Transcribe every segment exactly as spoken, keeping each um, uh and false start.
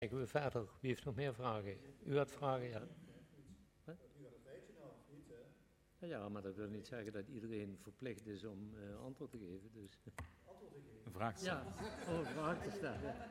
Kijken we verder. Wie heeft nog meer vragen? U had vragen, ja. Huh? Ja, maar dat wil niet zeggen dat iedereen verplicht is om uh, antwoord te geven. Dus. Een vraag te stellen. Ja, oh, een vraag te stellen. Ja.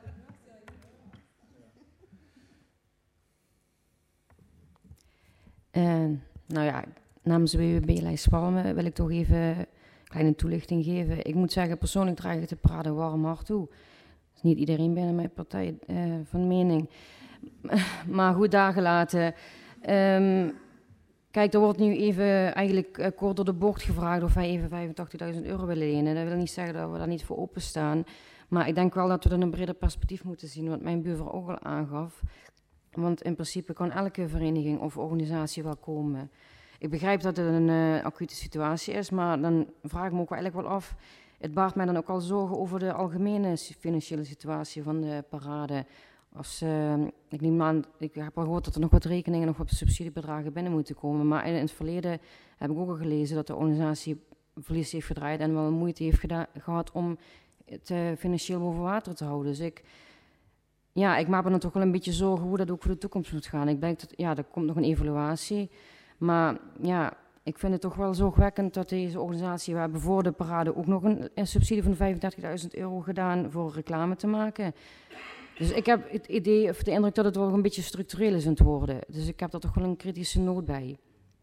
Uh, nou ja, namens de W W B Lijstwalmen wil ik toch even een kleine toelichting geven. Ik moet zeggen, persoonlijk draag ik de parade een warm hart toe. Dat is niet iedereen binnen mijn partij uh, van mening. Maar goed, daar gelaten. Um, kijk, er wordt nu even eigenlijk uh, kort door de bocht gevraagd of wij even vijfentachtigduizend euro willen lenen. Dat wil niet zeggen dat we daar niet voor openstaan. Maar ik denk wel dat we dat in een breder perspectief moeten zien, wat mijn buurvrouw ook al aangaf. Want in principe kan elke vereniging of organisatie wel komen. Ik begrijp dat het een uh, acute situatie is, maar dan vraag ik me ook wel eigenlijk wel af. Het baart mij dan ook al zorgen over de algemene financiële situatie van de parade. Als, uh, ik, neem aan, ik heb al gehoord dat er nog wat rekeningen, nog wat subsidiebedragen binnen moeten komen. Maar in, in het verleden heb ik ook al gelezen dat de organisatie verlies heeft gedraaid en wel moeite heeft geda- gehad om het uh, financieel boven water te houden. Dus ik... Ja, ik maak me dan toch wel een beetje zorgen hoe dat ook voor de toekomst moet gaan. Ik denk dat, ja, er komt nog een evaluatie. Maar ja, ik vind het toch wel zorgwekkend dat deze organisatie... We hebben voor de parade ook nog een, een subsidie van vijfendertigduizend euro gedaan voor reclame te maken. Dus ik heb het idee, of de indruk dat het wel een beetje structureel is aan het worden. Dus ik heb daar toch wel een kritische noot bij.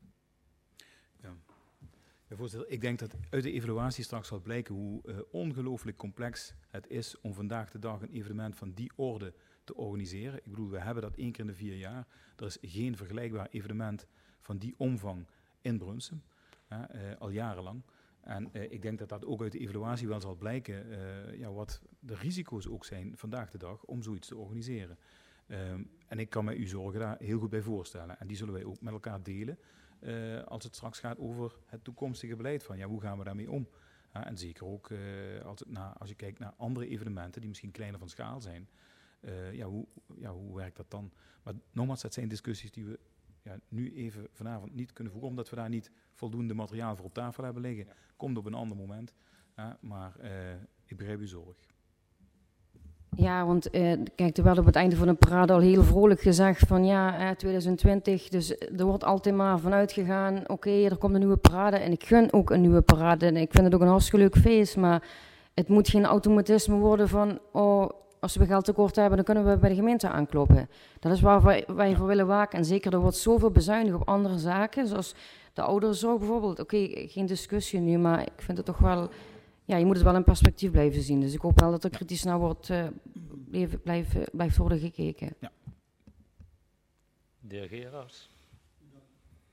Ja. Ja, voorzitter, ik denk dat uit de evaluatie straks zal blijken hoe uh, ongelooflijk complex het is om vandaag de dag een evenement van die orde te organiseren. Ik bedoel, we hebben dat één keer in de vier jaar. Er is geen vergelijkbaar evenement van die omvang in Brunsum, uh, uh, al jarenlang. En uh, ik denk dat dat ook uit de evaluatie wel zal blijken uh, ja, wat de risico's ook zijn vandaag de dag om zoiets te organiseren. Um, en ik kan me uw zorgen daar heel goed bij voorstellen. En die zullen wij ook met elkaar delen. Uh, als het straks gaat over het toekomstige beleid van ja, hoe gaan we daarmee om? Uh, en zeker ook uh, als, het na, als je kijkt naar andere evenementen die misschien kleiner van schaal zijn. Uh, ja, hoe, ja, hoe werkt dat dan? Maar nogmaals, dat zijn discussies die we ja, nu even vanavond niet kunnen voeren, omdat we daar niet voldoende materiaal voor op tafel hebben liggen. Ja. Komt op een ander moment. Uh, maar uh, ik begrijp uw zorg. Ja, want uh, kijk, er werd op het einde van de parade al heel vrolijk gezegd van ja, uh, twintig twintig, dus er wordt altijd maar vanuit gegaan, oké, okay, er komt een nieuwe parade en ik gun ook een nieuwe parade en ik vind het ook een hartstikke leuk feest, maar het moet geen automatisme worden van, oh, als we geld tekort hebben, dan kunnen we bij de gemeente aankloppen. Dat is waar wij, wij voor willen waken en zeker, er wordt zoveel bezuinigd op andere zaken, zoals de ouderenzorg bijvoorbeeld. Oké, okay, geen discussie nu, maar ik vind het toch wel... Ja, je moet het wel in perspectief blijven zien. Dus ik hoop wel dat er kritisch naar wordt, uh, blijf, blijf, blijft worden gekeken. Ja. De heer Gerards.